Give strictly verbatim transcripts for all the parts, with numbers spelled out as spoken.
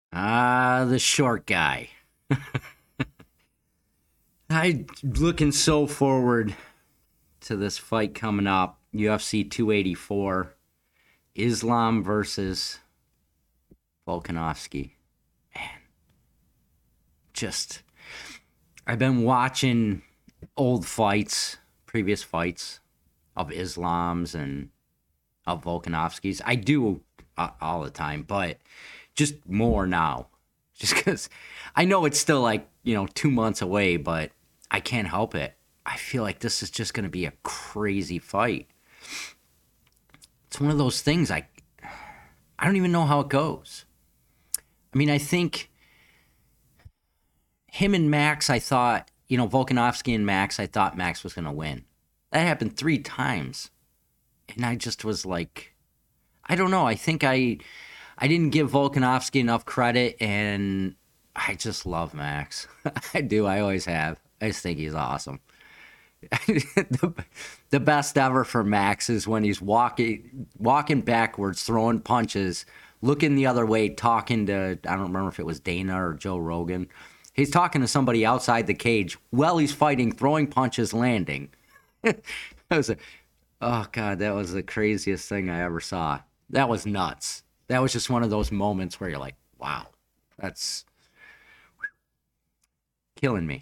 Ah, the short guy. I looking so forward to this fight coming up. U F C two eighty-four. Islam versus Volkanovski. Man, just I've been watching old fights, previous fights of Islam's and of Volkanovski's. I do uh, all the time, but just more now. Just because I know it's still like, you know, two months away, but I can't help it. I feel like this is just going to be a crazy fight. It's one of those things I I don't even know how it goes. I mean, I think him and Max, I thought, you know, Volkanovski and Max, I thought Max was going to win. That happened three times. And I just was like, I don't know. I think I I didn't give Volkanovski enough credit, and I just love Max. I do. I always have. I just think he's awesome. the, the best ever for Max is when he's walking walking backwards, throwing punches, looking the other way, talking to, I don't remember if it was Dana or Joe Rogan. He's talking to somebody outside the cage while he's fighting, throwing punches, landing. that was a, oh, God, that was the craziest thing I ever saw. That was nuts. That was just one of those moments where you're like, wow, that's killing me.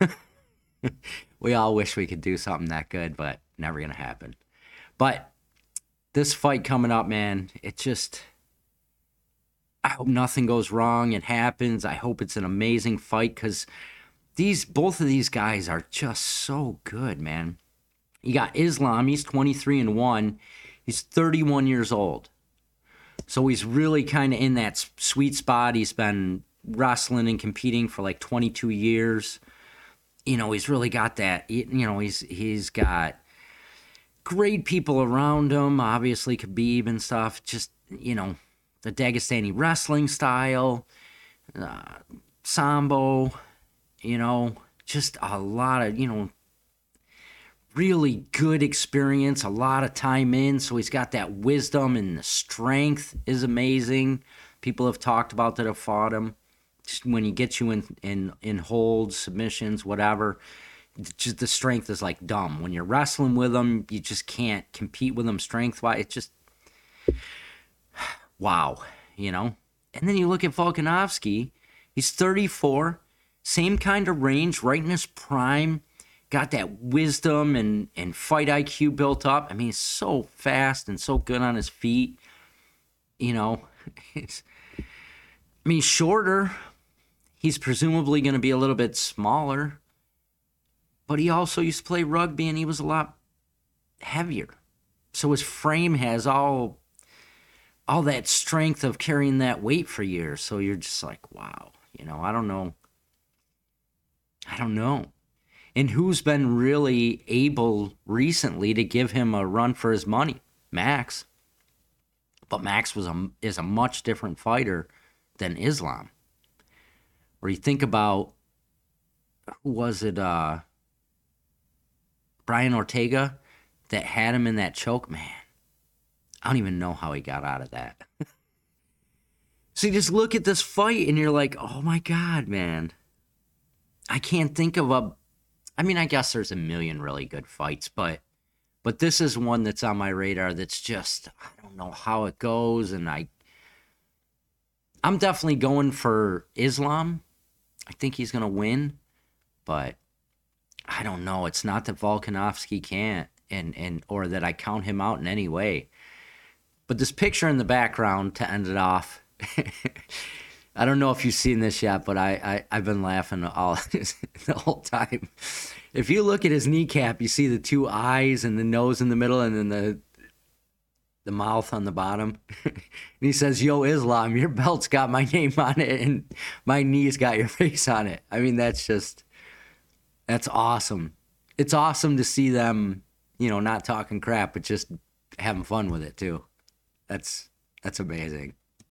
We all wish we could do something that good, but never going to happen. But this fight coming up, man, it just, I hope nothing goes wrong. It happens. I hope it's an amazing fight because these, both of these guys are just so good, man. You got Islam. He's twenty-three and one. He's thirty-one years old. So he's really kind of in that sweet spot. He's been wrestling and competing for like twenty-two years. You know, he's really got that, you know, he's he's got great people around him, obviously Khabib and stuff, just, you know, the Dagestani wrestling style, uh, Sambo, you know, just a lot of, you know, really good experience, a lot of time in, so he's got that wisdom, and the strength is amazing. People have talked about that have fought him. Just when he gets you in, in, in holds, submissions, whatever, just the strength is like dumb. When you're wrestling with him, you just can't compete with him strength-wise. It's just, wow, you know? And then you look at Volkanovski, he's thirty-four, same kind of range, right in his prime, got that wisdom and, and fight I Q built up. I mean, he's so fast and so good on his feet, you know? It's, I mean, shorter. He's presumably going to be a little bit smaller, but he also used to play rugby and he was a lot heavier. So his frame has all all that strength of carrying that weight for years. So you're just like, wow, you know, I don't know. I don't know. And who's been really able recently to give him a run for his money? Max. But Max was a, is a much different fighter than Islam. Or you think about, who was it, uh, Brian Ortega that had him in that choke? Man, I don't even know how he got out of that. So you just look at this fight and you're like, oh my God, man. I can't think of a, I mean, I guess there's a million really good fights, but but this is one that's on my radar that's just, I don't know how it goes, and I, I'm definitely going for Islam. I think he's going to win, but I don't know. It's not that Volkanovski can't, and, and or that I count him out in any way. But this picture in the background to end it off, I don't know if you've seen this yet, but I, I, I've been laughing all the whole time. If you look at his kneecap, you see the two eyes and the nose in the middle and then the the mouth on the bottom. And he says, yo, Islam, your belt's got my name on it and my knee's got your face on it. I mean, that's just, that's awesome. It's awesome to see them, you know, not talking crap, but just having fun with it too. That's, that's amazing.